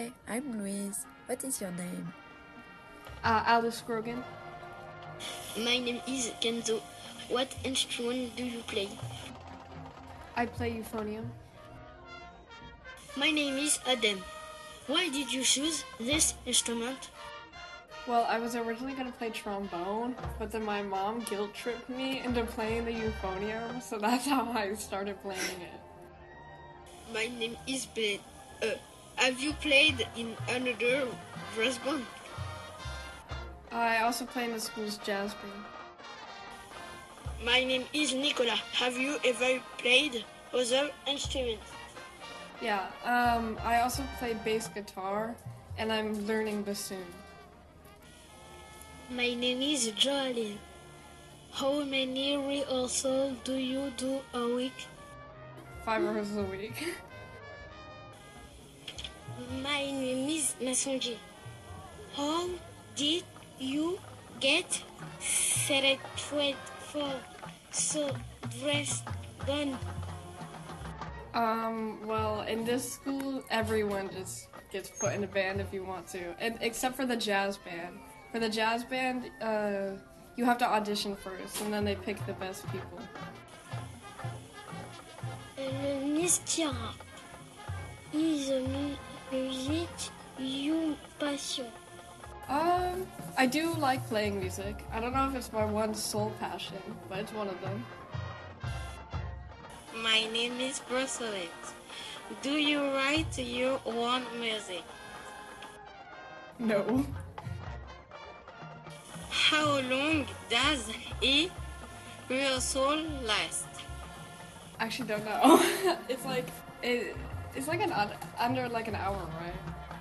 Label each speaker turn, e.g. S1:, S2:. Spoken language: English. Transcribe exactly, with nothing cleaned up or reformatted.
S1: Hi, I'm Louise. What is your name?
S2: Uh, Alice Grogan.
S3: My name is Kenzo. What instrument do you play?
S2: I play euphonium.
S3: My name is Adam. Why did you choose this instrument?
S2: Well, I was originally going to play trombone, but then my mom guilt-tripped me into playing the euphonium, so that's how I started playing it.
S3: My name is Ben. Uh, have you played in another brass band?
S2: I also play in the school's jazz band.
S3: My name is Nicolas. Have you ever played other instruments?
S2: Yeah, um, I also play bass guitar, and I'm learning bassoon.
S3: My name is Joaline. How many rehearsals do you do a week?
S2: Five rehearsals a week.
S3: My name is Messenger. How did you get selected for so brass band?
S2: Um, well, in this school, everyone just gets put in a band if you want to, and except for the jazz band. For the jazz band, uh, you have to audition first, and then they pick the best people.
S3: Uh, Mister is music your passion?
S2: Um, I do like playing music. I don't know if it's my one sole passion, but it's one of them.
S3: My name is Brussels. Do you write your own music?
S2: No.
S3: How long does a rehearsal last?
S2: Actually, don't know. It's like it. It's like an un- under like an hour, right?